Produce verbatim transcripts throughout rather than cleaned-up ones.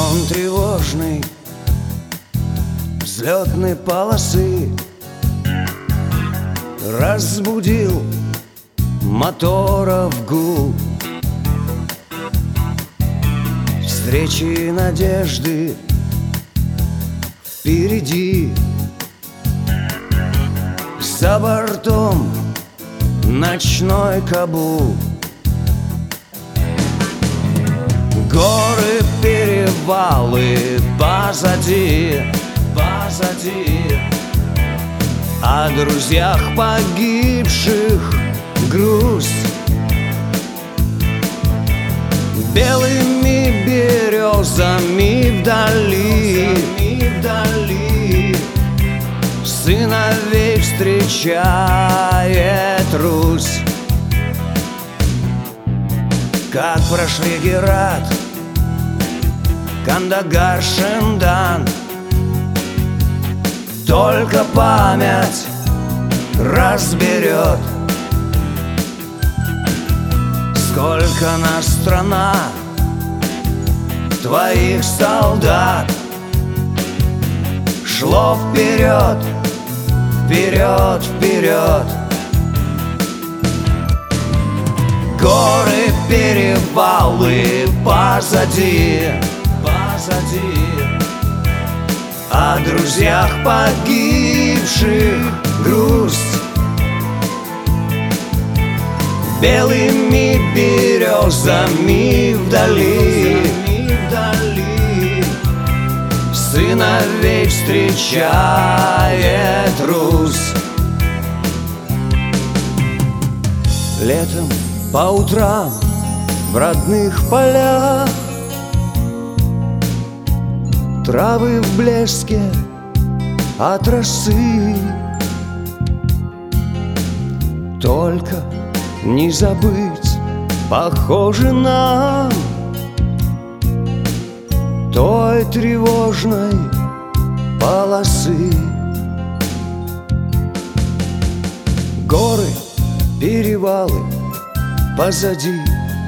Сон тревожный взлетной полосы разбудил моторов гул. Встречи и надежды впереди, за бортом ночной Кабул. Горы, перевалы позади, позади. О друзьях погибших грусть. Белыми березами вдали, вдали сыновей встречает Русь. Как прошли Герат, Кандагар, Шендан, только память разберет, сколько нас страна, твоих солдат шло вперед, вперед, вперед. Горы, перевалы позади, позади. О друзьях погибших грусть. Белыми березами вдали, вдали сыновей встречает Русь. Летом по утрам в родных полях травы в блеске от росы. Только не забыть, похоже нам, той тревожной полосы. Горы, перевалы позади.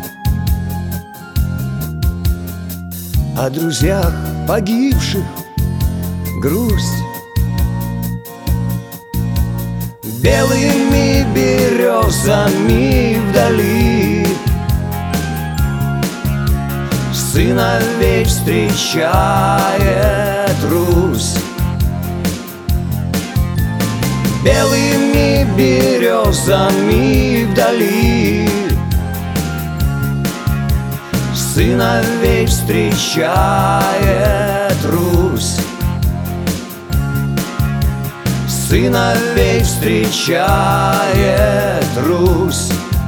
О друзьях погибших грусть. Белыми березами вдали сыновей встречает Русь. Белыми березами вдали сыновей встречает Русь. Сыновей встречает Русь.